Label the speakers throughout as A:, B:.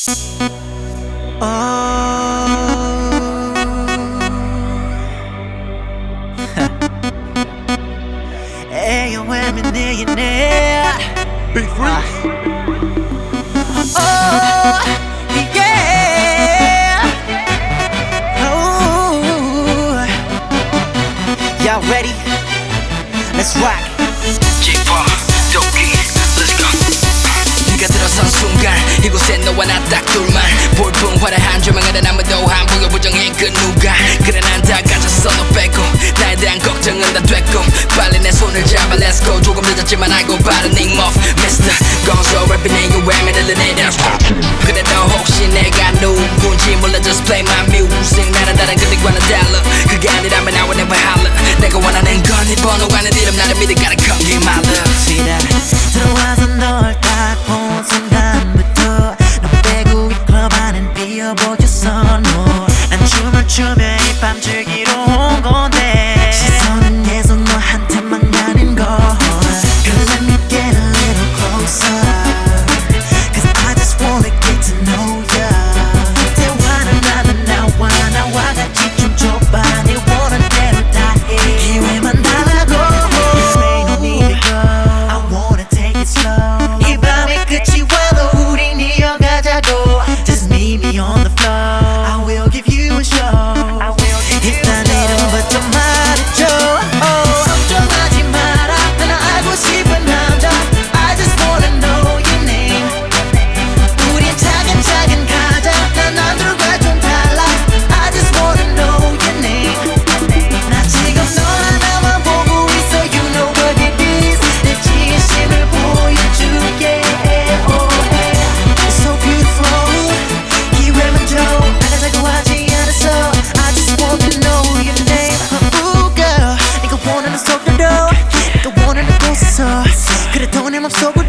A: Ayo, I'm in there.
B: Big Freak.
A: Oh, yeah. Oh, y'all ready? Let's rock.
C: J-pop, 도끼, let's go. 네가 들어선 순간 이곳에 너와 나 딱 둘만 볼품 화려한 조명 아래 아무도 안 보여 부정해 그 누가 그래 난 다 가졌어 너 빼고 나에 대한 걱정은 다 됐고 빨리 내 손을 잡아 let's go 조금 늦었지만 알고 바른 닉머프 Mr. gonzo rapping you where me the leaders 그래도 혹시 내가 누군지 몰라 just play my music 나는 다른 그들과는 달라 그게 아니라면 I will never holler 내가 원하는 건 네 번호가 내 이름 나를 믿을 gotta come get my love
A: See that? 들어와서 널 딱 본 순간부터 너 빼고 이 클럽 안엔 비어보였어 난 춤을 추며 이 밤 즐기러 온 건데 시선은 계속 너한테만 가는 걸 Girl let me get a little closer Cause I just wanna get to know ya 대화는 나는 나와 같이 춤춰봐 네 원하는 대로 다 해 기회만 달라고 Ain't no need to go I wanna take it slow 이 밤이 끝이 와도 우린 이어가자고 Just meet me on the floor I will give you a show 일단 이름부터 말해줘 걱정하지 마라 난 알고 싶은 남자 I just wanna know your name 우린 차근차근 가자 난 남들과 좀 달라 I just wanna know your name 나 지금 너 하나만 보고 있어 You know what it is 내 진심을 보여줄게 oh, yeah. It's so beautiful 기회만 줘 나가자고 하지 않았어 I just wanna know your name Ooh girl 네가 원하는 속도로 네가 원하는 곳에서 그래도 내 맘속으로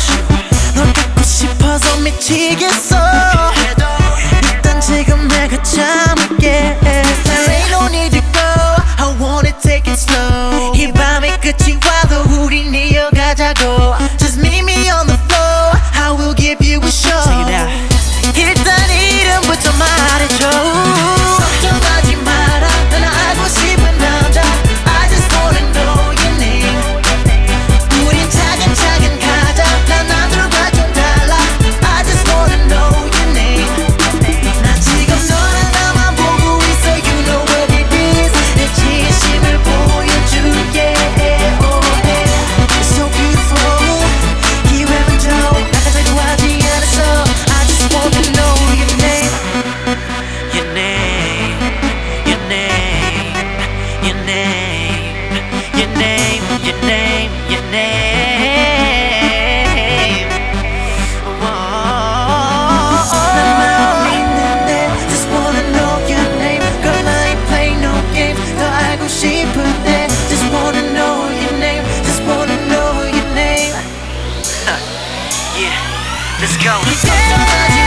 A: 널 갖고 싶어서 미치겠어 일단 지금 내가 참을게 Ain't no need to go I wanna take it slow 이 밤이 끝이 와도 우린 이어가자고 Just meet me on the floor I will give you a show 일단 이름부터 말해줘 걱정하지 마라 난 알고 싶은 남자 I just wanna know your name 우린 차근차근 가자 난 남들과 좀 달라 I just wanna know your name 나 지금 너 하나만 보고 있어 You know what it is 내 진심을 보여줄게 oh, yeah. It's so beautiful 기회만 줘 나가자고 하지 않았어 I just wanna know your name Your name Your name Your name Your name Your name Your name 난 마음이 있는데 Just wanna know your name Girl I ain't play no game 더 알고 싶은데 Just wanna know your name Just wanna know your name Yeah, let's go